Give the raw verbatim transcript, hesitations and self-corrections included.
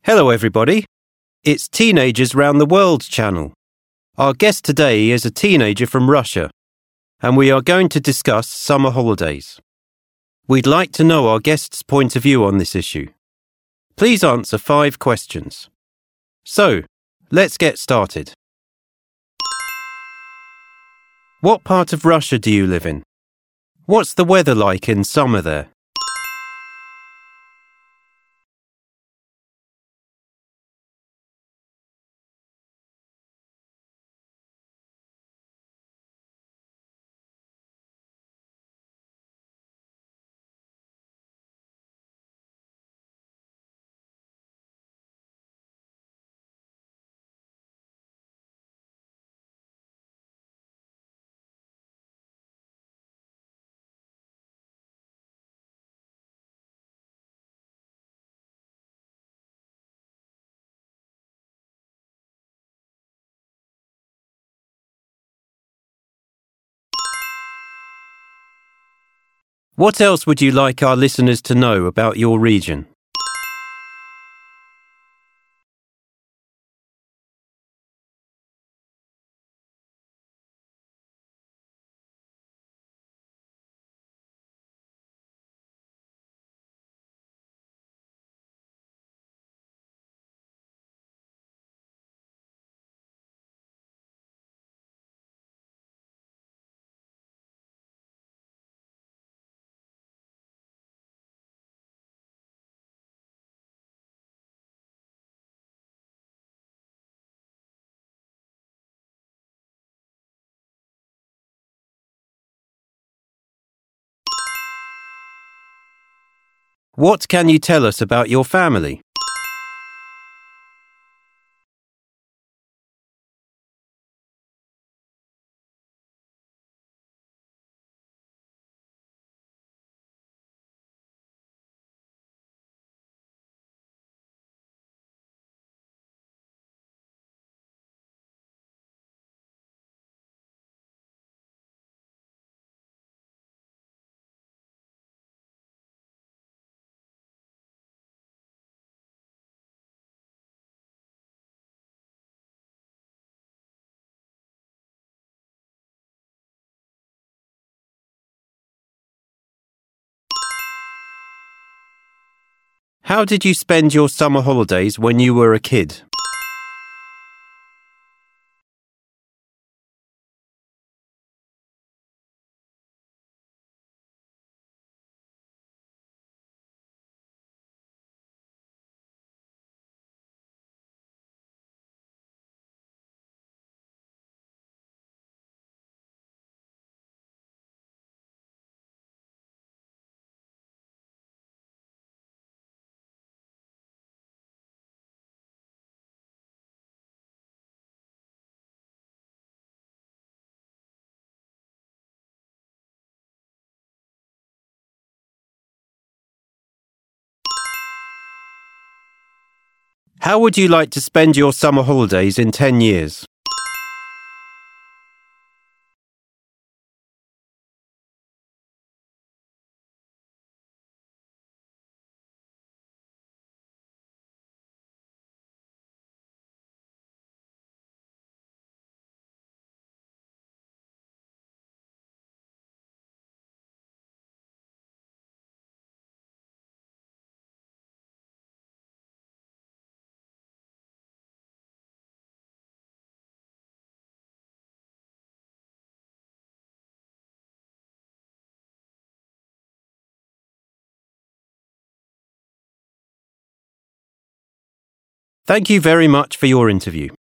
Hello everybody, it's Teenagers Round the World channel. Our guest today is a teenager from Russia, and we are going to discuss summer holidays. We'd like to know our guest's point of view on this issue. Please answer five questions. So, let's get started. What part of Russia do you live in? What's the weather like in summer there? What else would you like our listeners to know about your region? What can you tell us about your family? How did you spend your summer holidays when you were a kid? How would you like to spend your summer holidays in ten years? Thank you very much for your interview.